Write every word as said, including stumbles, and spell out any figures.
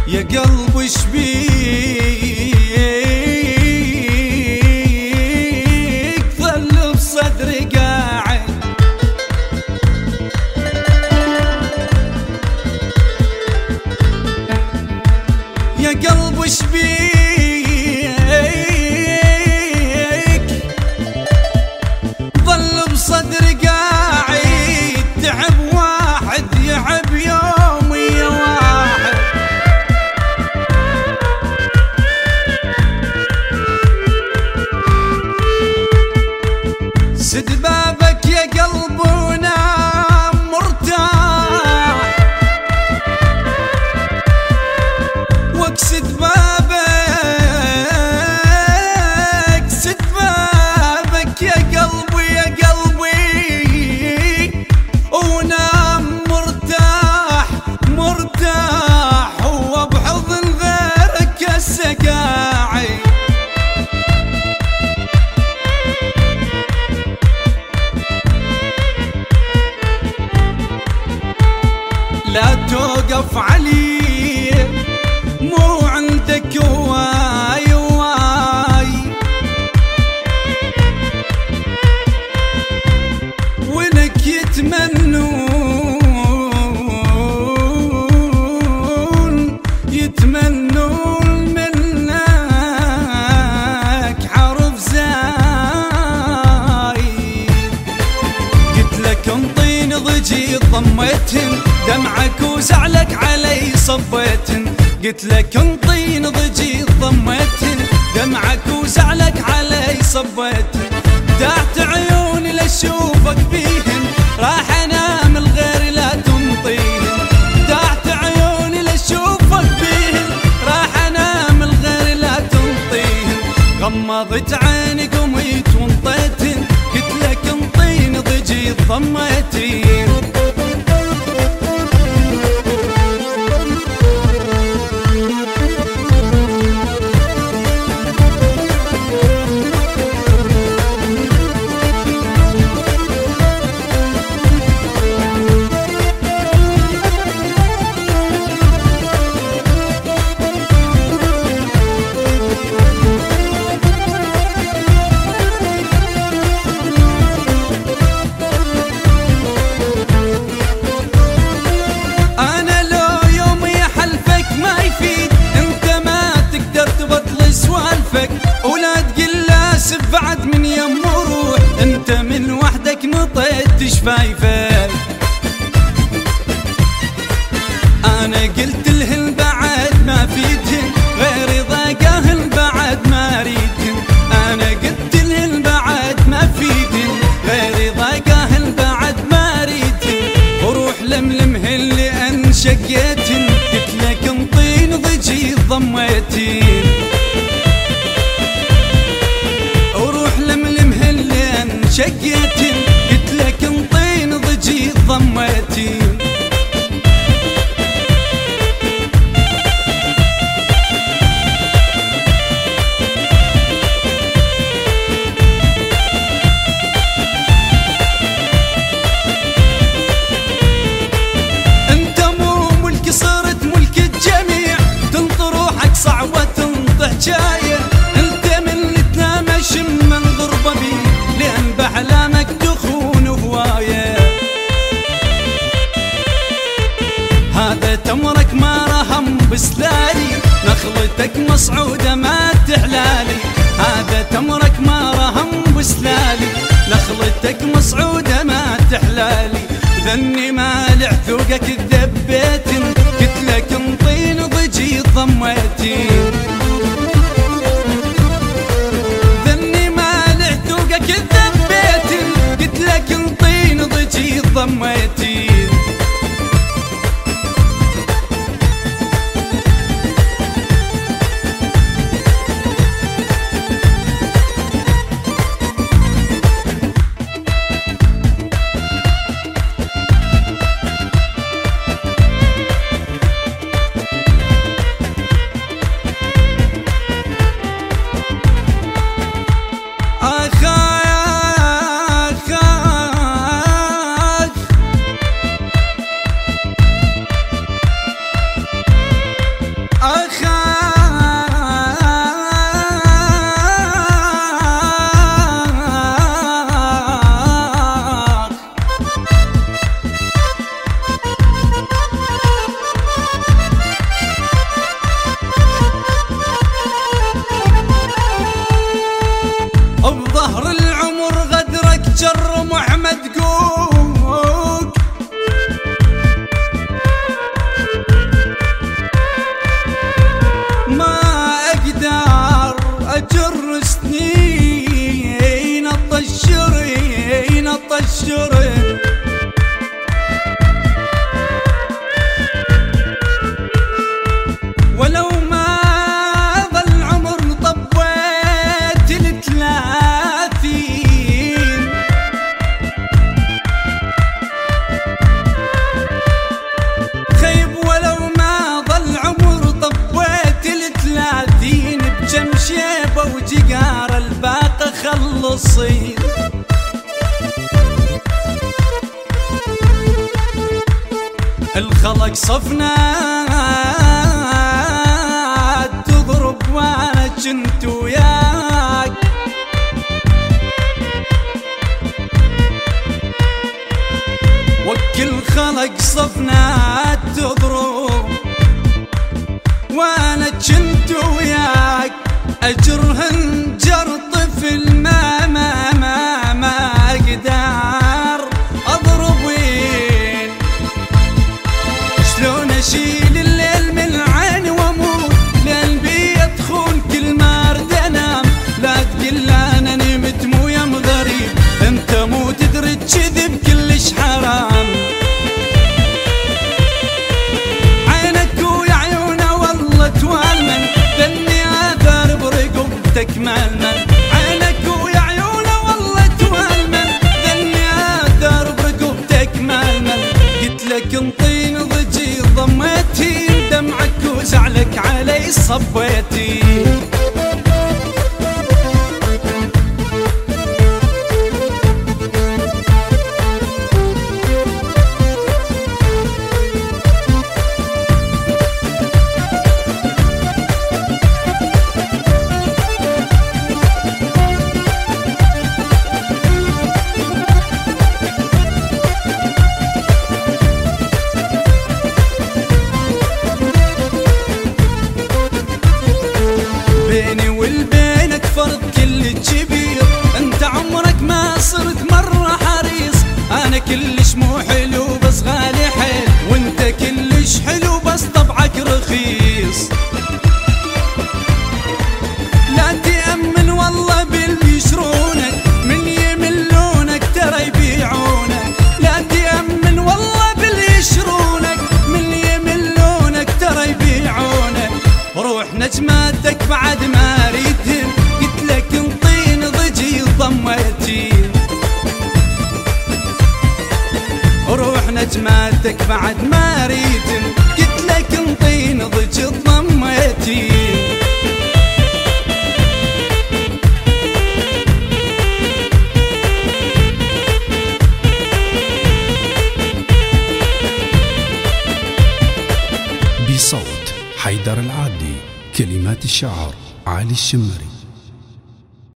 يا قلب ايش بيك ظل بصدري قاعد، يا قلب ايش بيك ظل بصدري قاعد، تعب واحد يعب يومي يا واحد. سد بابك يا قلب ونام مرتاح، واكسد بابك سد بابك يا قلبي يا قلبي ونام مرتاح مرتاح، هو بحضن غيرك هسه قاعد. لا توقف علي مو عندك واي واي، ولك يتمنون يتمنون منك حرف زايد. قلت لك انطيني ضجي ضميتن دمعك وزعلك علي صبيتن، قلت لك انطيني ضجي ضميتن دمعك وزعلك علي صبيتن. دعت عيوني لاشوفك بيهن راح انام الغير لا تنطيهن، دعت عيوني لاشوفك بيهن راح انام الغير لا تنطيهن. غمضت عيني قميت وانطيتن قلت لك انطيني ضجي ضميتن. ولا تقل لاسف بعد من يم وروح، انت من وحدك نطيت شفايفك. انا قلت لهن بعد ما فيدهن غير ضاقاهن بعد ما ريدهن، انا قلت لهن بعد ما فيدهن غير ضاقاهن بعد ما ريدهن. وروح لملمهن لان شقيتهن قلت لك انطيني ضجي ضميتين. شقيتن قلت لك انطيني ضجي ضميتين. انت مو ملك صرت ملك الجميع، تنطر روحك صعبة تنطح جاية، انت من تنامش من غربة بي لأن بأحلامك تخون هواية. هذا تمرك ما رهم بسلالي، نخلتك مصعودة ما تحلالي. هذا تمرك ما رهم بسلالي، نخلتك مصعودة ما تحلالي. ذني مالع ذوقك الذبيتن قلت لك انطيني ضجي ضميتين. ضميتين الصيد. الخلق صفنا تضرب وانا جنت وياك، وكل خلق صفنا تضرب وانا جنت وياك، اجرهن جر طفل ما ما ما ما اقدر اضرب وين. شلون اشيل الليل من عين واموت للبيت تخون كل ما ارد انام، لا تقل انا نمت مو يم غريب انت مو تدري كذب كلش حرام. عينك ويا عيونه والله توالمن ذني اثار برقبتك مالمن، عينك ويا عيونه والله توالمن ذني اثار برقبتك مالمن. قلت لك انطيني ضجي ضميتي دمعك وزعلك علي صبيتي. بيني والبينك فرق كل كبير، انت عمرك ما صرت مرة حريص، انا كلش مو حلو بس غالي حيل، وانت كلش حلو بس طبعك رخيص. لا تأمن والله باللي يشرونك من يملونك ترى يبيعونك، لا تأمن والله باللي يشرونك من يملونك ترى يبيعونك. روح نجماتك بعد ما ريتهم قلت لك انطيني ضجي ضميتي، روح نجماتك بعد ما ريتهم قلت لك انطيني ضجي ضميتي. بصوت حيدر العادي، كلمات الشاعر علي الشمري.